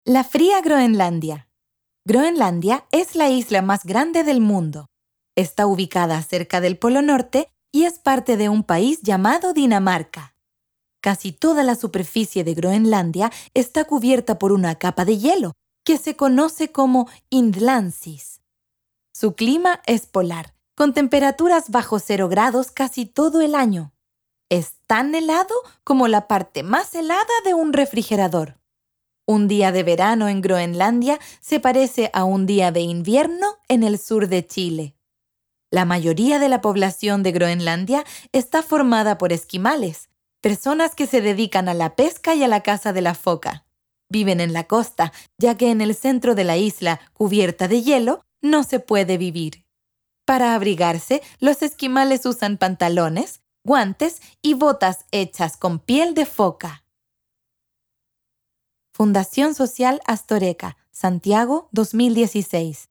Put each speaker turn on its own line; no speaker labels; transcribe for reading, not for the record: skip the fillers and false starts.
La fría Groenlandia. Groenlandia es la isla más grande del mundo. Está ubicada cerca del Polo Norte y es parte de un país llamado Dinamarca. Casi toda la superficie de Groenlandia está cubierta por una capa de hielo, que se conoce como Indlansis. Su clima es polar, con temperaturas bajo 0 grados casi todo el año. Es tan helado como la parte más helada de un refrigerador. Un día de verano en Groenlandia se parece a un día de invierno en el sur de Chile. La mayoría de la población de Groenlandia está formada por esquimales, personas que se dedican a la pesca y a la caza de la foca. Viven en la costa, ya que en el centro de la isla, cubierta de hielo, no se puede vivir. Para abrigarse, los esquimales usan pantalones, guantes y botas hechas con piel de foca. Fundación Social Astoreca, Santiago, 2016.